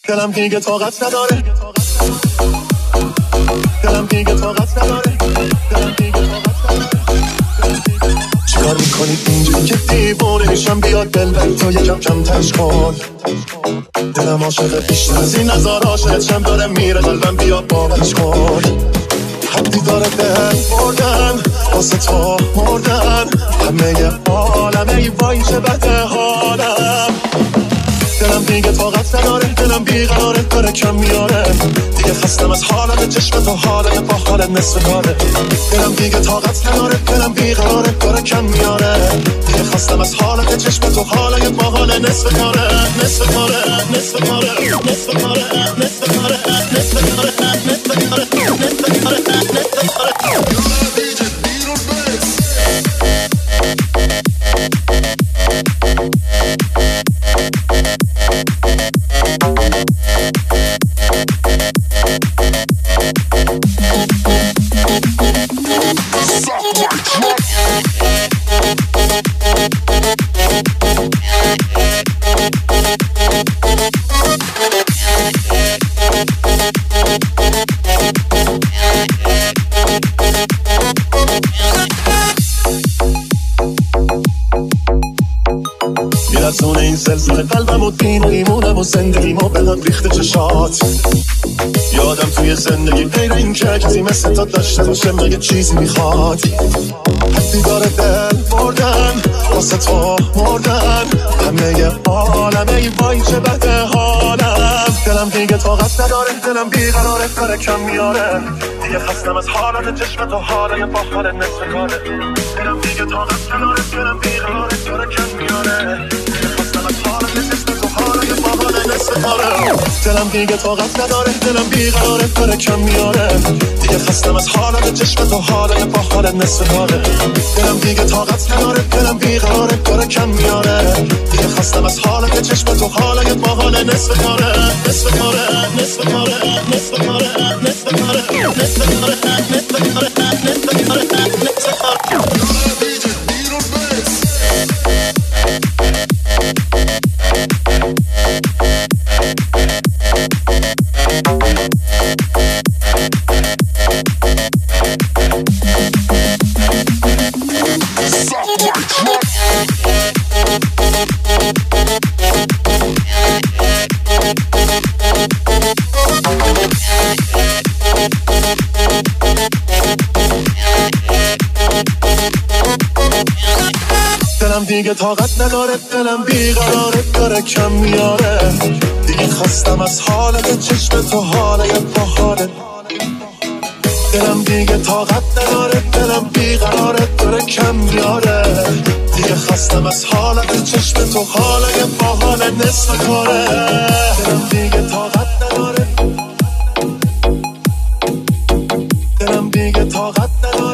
دلم دیگه طاقت نداره، دلم دیگه طاقت نداره، دلم دیگه طاقت نداره. چیکار میکنی اینجوری که دیوونه میشم؟ بیاد دلبر تو یکم کم تش کن. دلم عاشق بیشتر از این نظر عاشقشم داره میره قلبم، بیا باورش کن. حدی داره دل بردن واسه تو مردن، همه عالمه ای وای چه بده حالم. دلم دیگه طاقت نداره، دلم بیقراره داره کم میاره، دیگه خستم از حالت چشم تو، حالت با حال نصف کاره. دلم دیگه طاقت نداره، دلم بیقراره داره کم میاره، دیگه خستم از حالت چشم تو، حالت با حال نصف کاره. نصف کاره، نصف کاره، نصف کاره، نصف کاره، نصف کاره، نصف کاره، نصف کاره، نصف کاره. میرسونه این زلزله قلبم و دین و ایمونم و زندگیم و بهم ریخته چشات. یادم توی زندگی غیر این که کسی مثل تو داشته باشه مگه چیزی میخواد. حدی داره دل بردن واسه تو مردن، همه عالمه ای وای چه بده حالم. دلم دیگه طاقت نداره، دلم بیقراره داره کم میاره، دیگه خستم از حالت چشم تو، حالت با حال نصف کاره. دلم دیگه طاقت نداره، دلم بیقراره داره کم میاره، دیگه خستم از حالت چشم تو، حالت با حال نصف کاره. دلم دیگه طاقت نداره، دلم بیقراره داره کم میاره، دیگه خستم از حالت چشم تو، حالت با حال نصف کاره. دلم دیگه طاقت نداره، دلم بیقراره داره کم میاره، دیگه خستم از حالت چشم تو، حالت با حال نصف کاره. نصف کاره، نصف کاره، نصف کاره، نصف کاره، نصف کاره، نصف کاره، نصف کاره، نصف کاره. دلم دیگه طاقت نداره، دلم بیقراره داره کم میاره، دیگه خستم از حالت چشم تو، حالت با حالت. دلم دیگه طاقت نداره، دلم بیقراره داره کم میاره، دیگه خستم از حالت چشم تو، حالت با حال نصف کاره. دلم دیگه طاقت نداره، دلم دیگه طاقت نداره.